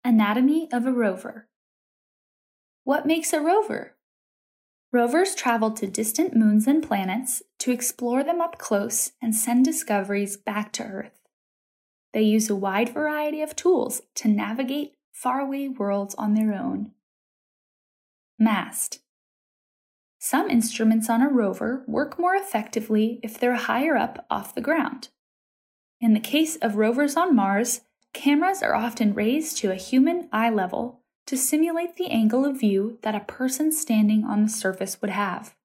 Anatomy of a rover. What makes a rover? Rovers travel to distant moons and planets to explore them up close and send discoveries back to Earth. They use a wide variety of tools to navigate faraway worlds on their own. Mast. Some instruments on a rover work more effectively if they're higher up off the ground. In the case of rovers on Mars, cameras are often raised to a human eye level to simulate the angle of view that a person standing on the surface would have.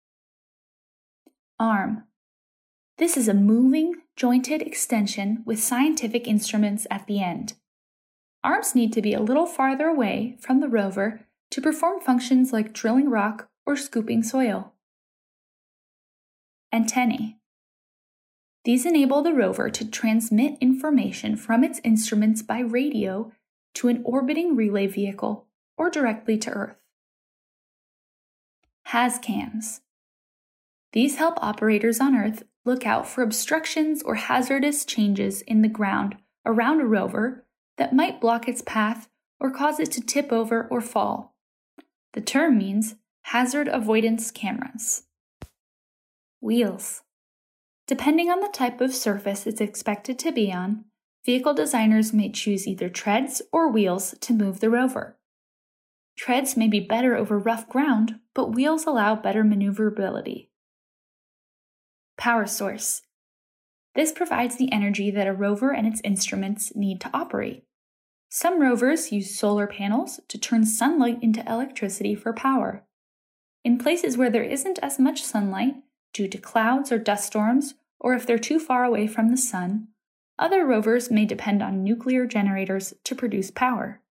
Arm. This is a moving, jointed extension with scientific instruments at the end. Arms need to be a little farther away from the rover to perform functions like drilling rock or scooping soil. Antennae. These enable the rover to transmit information from its instruments by radio to an orbiting relay vehicle or directly to Earth. HazCams. These help operators on Earth look out for obstructions or hazardous changes in the ground around a rover that might block its path or cause it to tip over or fall. The term means hazard avoidance cameras. Wheels. Depending on the type of surface it's expected to be on, vehicle designers may choose either treads or wheels to move the rover. Treads may be better over rough ground, but wheels allow better maneuverability. Power source. This provides the energy that a rover and its instruments need to operate. Some rovers use solar panels to turn sunlight into electricity for power. In places where there isn't as much sunlight, due to clouds or dust storms, or if they're too far away from the sun, other rovers may depend on nuclear generators to produce power.